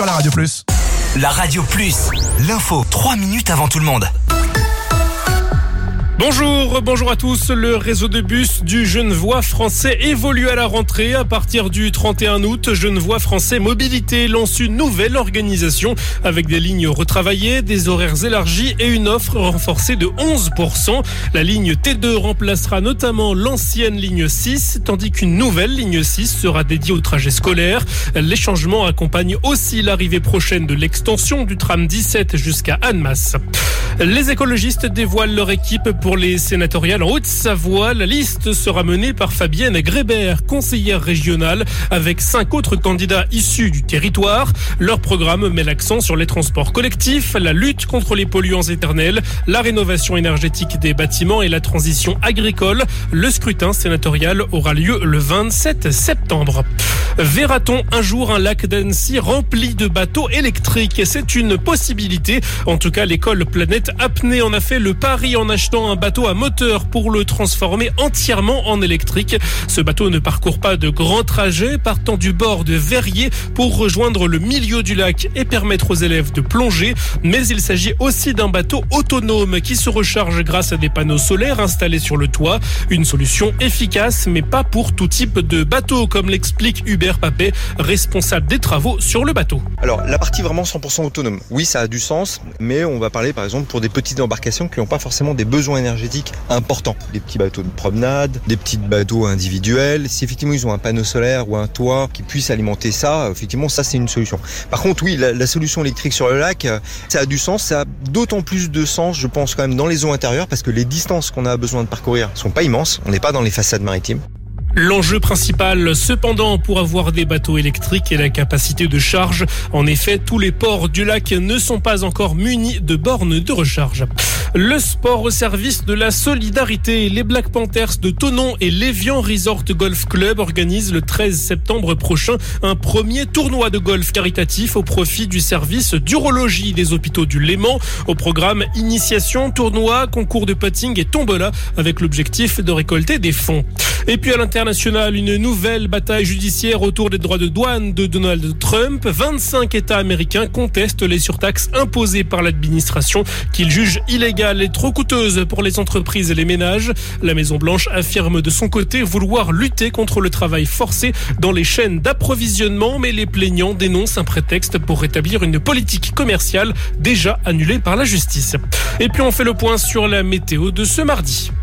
sur la Radio Plus. La Radio Plus, l'info 3 minutes avant tout le monde. Bonjour à tous. Le réseau de bus du Genevois français évolue à la rentrée. À partir du 31 août, Genevois français Mobilité lance une nouvelle organisation avec des lignes retravaillées, des horaires élargis et une offre renforcée de 11%. La ligne T2 remplacera notamment l'ancienne ligne 6, tandis qu'une nouvelle ligne 6 sera dédiée au trajet scolaire. Les changements accompagnent aussi l'arrivée prochaine de l'extension du tram 17 jusqu'à Annemasse. Les écologistes dévoilent leur équipe pour les sénatoriales en Haute-Savoie. La liste sera menée par Fabienne Grébert, conseillère régionale, avec 5 autres candidats issus du territoire. Leur programme met l'accent sur les transports collectifs, la lutte contre les polluants éternels, la rénovation énergétique des bâtiments et la transition agricole. Le scrutin sénatorial aura lieu le 27 septembre. Verra-t-on un jour un lac d'Annecy rempli de bateaux électriques ? C'est une possibilité. En tout cas, l'école Planète Apnée en a fait le pari en achetant un bateau à moteur pour le transformer entièrement en électrique. Ce bateau ne parcourt pas de grands trajets, partant du bord de Verrier pour rejoindre le milieu du lac et permettre aux élèves de plonger. Mais il s'agit aussi d'un bateau autonome qui se recharge grâce à des panneaux solaires installés sur le toit. Une solution efficace, mais pas pour tout type de bateau, comme l'explique Hubert Papet, responsable des travaux sur le bateau. Alors, la partie vraiment 100% autonome, oui, ça a du sens, mais on va parler par exemple pour des petites embarcations qui n'ont pas forcément des besoins énergétiques importants. Des petits bateaux de promenade, des petits bateaux individuels. Si effectivement ils ont un panneau solaire ou un toit qui puisse alimenter ça, effectivement ça c'est une solution. Par contre oui, la solution électrique sur le lac, ça a du sens, ça a d'autant plus de sens je pense quand même dans les eaux intérieures parce que les distances qu'on a besoin de parcourir sont pas immenses, on n'est pas dans les façades maritimes. L'enjeu principal, cependant, pour avoir des bateaux électriques est la capacité de charge. En effet, tous les ports du lac ne sont pas encore munis de bornes de recharge. Le sport au service de la solidarité. Les Black Panthers de Thonon et l'Évian Resort Golf Club organisent le 13 septembre prochain un premier tournoi de golf caritatif au profit du service d'urologie des hôpitaux du Léman. Au programme initiation, tournoi, concours de putting et tombola avec l'objectif de récolter des fonds. Et puis à l'international, une nouvelle bataille judiciaire autour des droits de douane de Donald Trump. 25 États américains contestent les surtaxes imposées par l'administration qu'ils jugent illégales et trop coûteuses pour les entreprises et les ménages. La Maison-Blanche affirme de son côté vouloir lutter contre le travail forcé dans les chaînes d'approvisionnement, mais les plaignants dénoncent un prétexte pour rétablir une politique commerciale déjà annulée par la justice. Et puis on fait le point sur la météo de ce mardi.